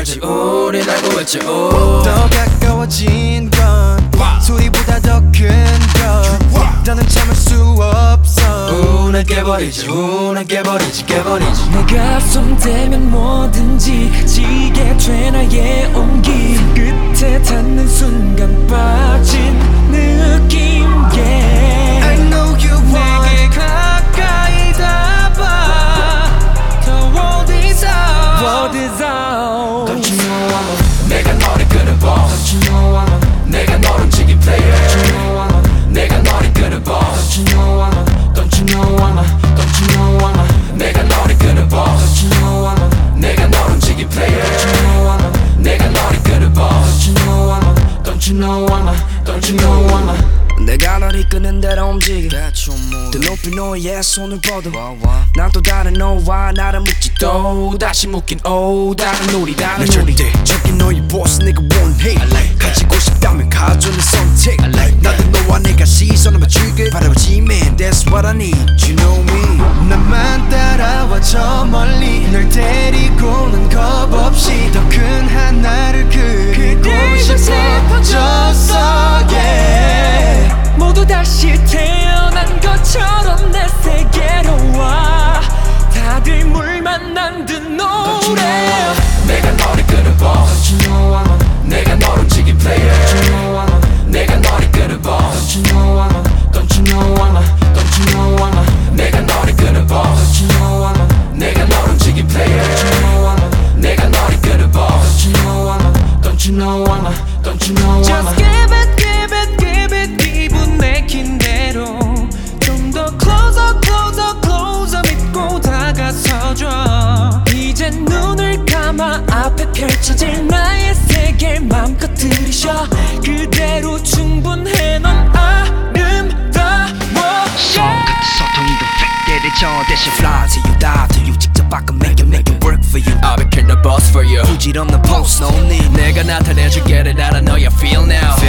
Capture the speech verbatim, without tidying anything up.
알지 우린 알고 있지 오. 더 가까워진 건 소리보다 더 큰것 더는 참을 수 없어 우는 깨버리지 우는 깨버리지 깨버리지 내가 손대면 뭐든지 지게 돼 나의 온기 끝에 닿는 순간 빠진 느낌 yeah. I know you want 내게 가까이 닿아 The world is out World is out Don't you know I'm a 내가 너를 끄는 boss Don't you know I'm a 내가 너를 움직인 player Don't you know I'm a 내가 너를 끄는 boss Don't you know I'm a Don't you know I'm a Don't you know I'm a 내가 너를 끄는 boss Don't you know I'm a 내가 너를 움직인 player Don't you know I'm a 내가 너를 끄는 boss Don't you know I'm a Don't you know I'm a Don't you know I'm a 내가 널 이끄는 대로 움직여 더 높이 너의 손을 뻗어 난 또 다른 너와 나를 묶지 또 다시 묶인 오 다른 우리 다른 난 우리 절대적인 너의 boss 내가 원해 가지고 싶다면 가져는 선택 나도 너와 내가 시선을 맞추길 바라보지 man that's what I need you know me 나만 따라와 저 멀리 널 데리고는 겁 없이 더 큰 하나를 그리고 싶어졌어 yeah 모두 다시 태어난 것처럼 내 세계로 와 다들 물 만난 듯 노래 내가 너를 끄는 boss Don't you know I'm a 내가 너를 움직인 player Don't you know I'm a 내가 너를 끄는 boss Don't you know I'm a Don't you know I'm a Don't you know I'm a 내가 너를 끄는 boss Don't you know I'm a 내가 너를 움직인 player Don't you know I'm a 내가 너를 끄는 boss Don't you know I'm a Don't you know I'm a Don't you know I'm a Just give it give it give it 기분 내킨 대로 좀 더 closer closer closer 믿고 다가서줘 이제 눈을 감아 앞에 펼쳐질 나의 세계 맘껏 들이쉬어 그대로 충분해 넌 아름다워 손끝에 소통이도 팩대를 저 대신 fly to you die to you 직접 바꿔 make it make it work for you I'll become the boss for you 부질없는 post no need 내가 나타내줄게 that I know you feel now